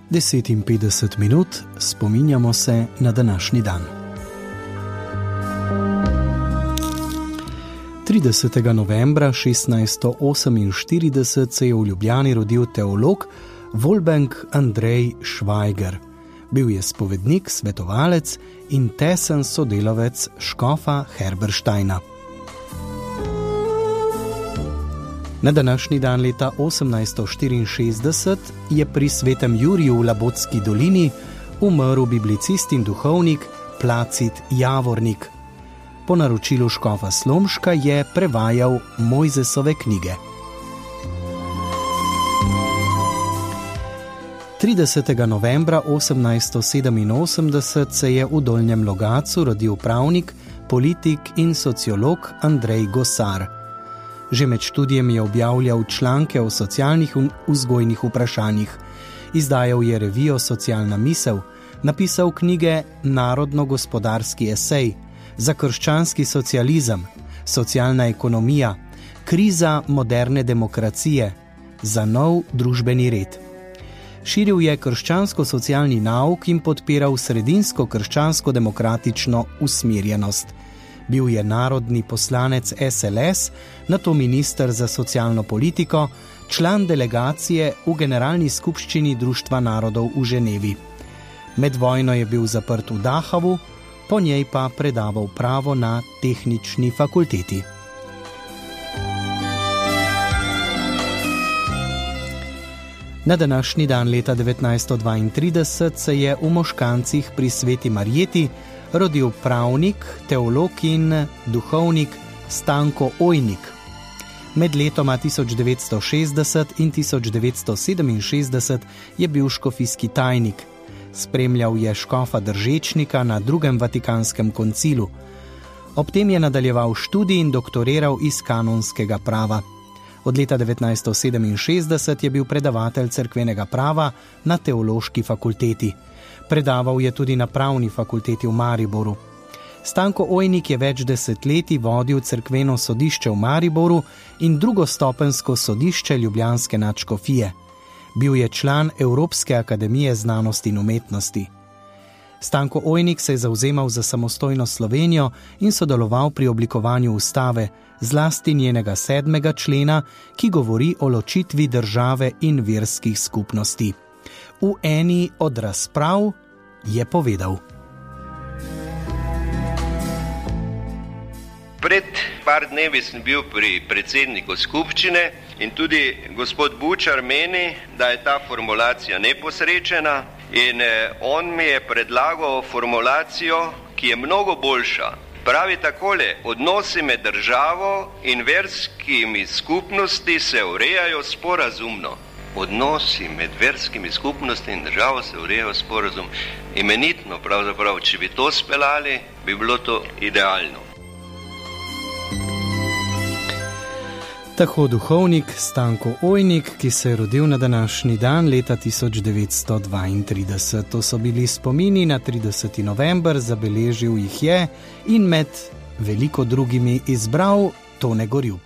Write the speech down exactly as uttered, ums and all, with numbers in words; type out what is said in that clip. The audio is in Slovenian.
deset in petdeset minut spominjamo se na današnji dan. tridesetega novembra šestnajststo oseminštirideset se je v Ljubljani rodil teolog Wolfgang Andrej Schweiger. Bil je spovednik, svetovalec in tesen sodelavec škofa Herbersteina. Na današnji dan leta osemnajststo štiriinšestdeset je pri svetem Juriju v Labotski dolini umrl biblicist in duhovnik Placid Javornik. Po naročilu škofa Slomška je prevajal Mojzesove knjige. tridesetega novembra osemnajststo sedeminosemdeset se je v Dolnjem Logatcu rodil pravnik, politik in sociolog Andrej Gosar. Že med študijem je objavljal članke o socialnih in vzgojnih vprašanjih. Izdajal je revijo Socialna misel, napisal knjige Narodno-gospodarski esej, Za krščanski socializem, Socialna ekonomija, Kriza moderne demokracije, Za nov družbeni red. Širil je krščansko-socialni nauk in podpiral sredinsko krščansko-demokratično usmerjenost. Bil je narodni poslanec S L S, nato minister za socialno politiko, član delegacije v Generalni skupščini Društva narodov v Ženevi. Med vojno je bil zaprt v Dachavu, po njej pa predaval pravo na Tehnični fakulteti. Na današnji dan leta devetnajststo dvaintrideset se je v Moškancih pri Sveti Marjeti rodil pravnik, teolog in duhovnik Stanko Ojnik. Med letoma tisoč devetsto šestdeset in tisoč devetsto sedeminšestdeset je bil škofijski tajnik. Spremljal je škofa Držečnika na drugem Vatikanskem koncilu. Ob tem je nadaljeval študij in doktoriral iz kanonskega prava. Od leta devetnajststo sedeminšestdeset je bil predavatelj cerkvenega prava na Teološki fakulteti. Predaval je tudi na Pravni fakulteti v Mariboru. Stanko Ojnik je več desetletij vodil cerkveno sodišče v Mariboru in drugostopenjsko sodišče ljubljanske nadškofije. Bil je član Evropske akademije znanosti in umetnosti. Stanko Ojnik se je zavzemal za samostojno Slovenijo in sodeloval pri oblikovanju ustave, zlasti njenega sedmega člena, ki govori o ločitvi države in verskih skupnosti. V eni od razprav je povedal: Pred par dnevi sem bil pri predsedniku skupščine in tudi gospod Bučar meni, da je ta formulacija neposrečena in on mi je predlagal formulacijo, ki je mnogo boljša. Pravi takole: odnosi med državo in verskimi skupnosti se urejajo sporazumno. Odnosi med verskimi skupnosti in državo se urejajo sporazum. Imenitno pravzaprav, če bi to speljali, bi bilo to idealno. Tako duhovnik Stanko Ojnik, ki se je rodil na današnji dan leta tisoč devetsto dvaintrideset. To so bili spomini na trideseti november, zabeležil jih je in med veliko drugimi izbral Tone Gorjup.